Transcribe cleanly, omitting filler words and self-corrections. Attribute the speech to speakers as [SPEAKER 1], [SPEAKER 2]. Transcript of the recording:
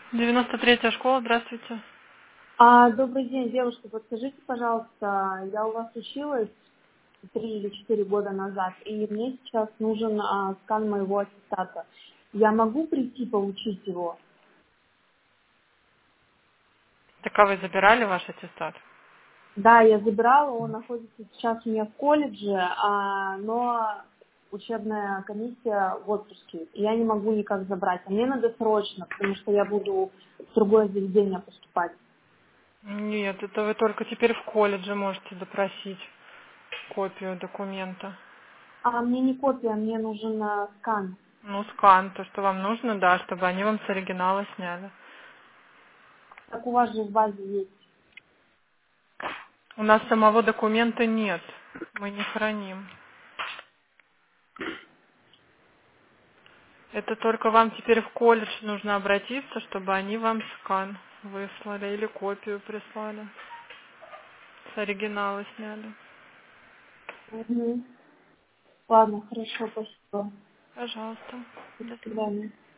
[SPEAKER 1] 93-я школа, здравствуйте.
[SPEAKER 2] Добрый день, девушка, подскажите, пожалуйста, я у вас училась 3 или 4 года назад, и мне сейчас нужен скан моего аттестата. Я могу прийти получить его?
[SPEAKER 1] Так а вы забирали ваш аттестат?
[SPEAKER 2] Да, я забирала, он находится сейчас у меня в колледже, но учебная комиссия в отпуске, и я не могу никак забрать. А мне надо срочно, потому что я буду в другое заведение поступать.
[SPEAKER 1] Нет, это вы только теперь в колледже можете запросить копию документа.
[SPEAKER 2] Мне не копия, мне нужен скан.
[SPEAKER 1] Ну, скан, то, что вам нужно, да, чтобы они вам с оригинала сняли.
[SPEAKER 2] Так у вас же в базе есть.
[SPEAKER 1] У нас самого документа нет, мы не храним. Это только вам теперь в колледж нужно обратиться, чтобы они вам скан выслали или копию прислали. С оригинала сняли.
[SPEAKER 2] Мгм. Ладно, хорошо, спасибо.
[SPEAKER 1] Пожалуйста.
[SPEAKER 2] До
[SPEAKER 1] До свидания.
[SPEAKER 2] свидания.